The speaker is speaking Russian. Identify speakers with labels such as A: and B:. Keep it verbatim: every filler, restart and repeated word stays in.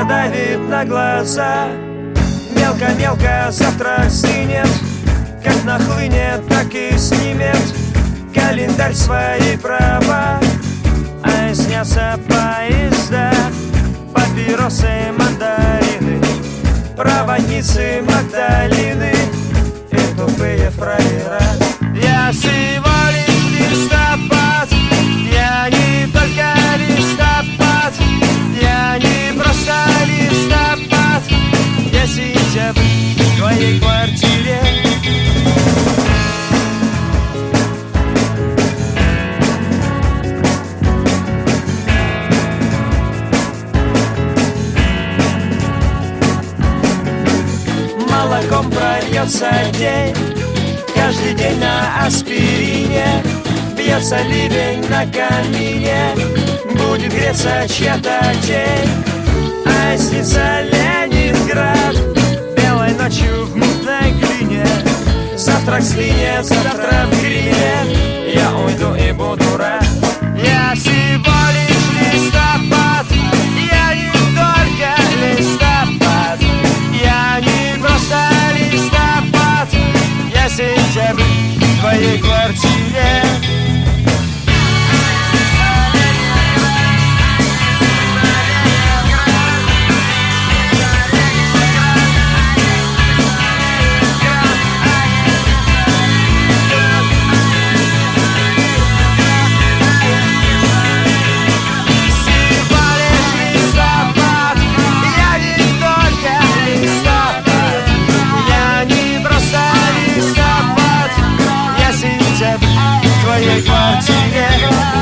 A: давит на глаза. Мелко-мелко завтра стынет, как нахлынет, так и снимет календарь свои права. А снятся поезда, папиросы, мандарины, проводницы Магдалины и тупые фраера. Я всего лишь листопад, я не только листопад, я не просто листопад, я сентябрь в твоей квартире. Молоком прольется день, каждый день на аспирине. Бьется ливень на камине, будет греться чья-то тень. А снится Ленинград белой ночью в мутной глине. Завтра склинет, завтра в гриме, я уйду и буду рад. Я всего лишь листопад, я не только листопад, я не просто листопад, я сентябрь в твоей квартире. В твоей квартире.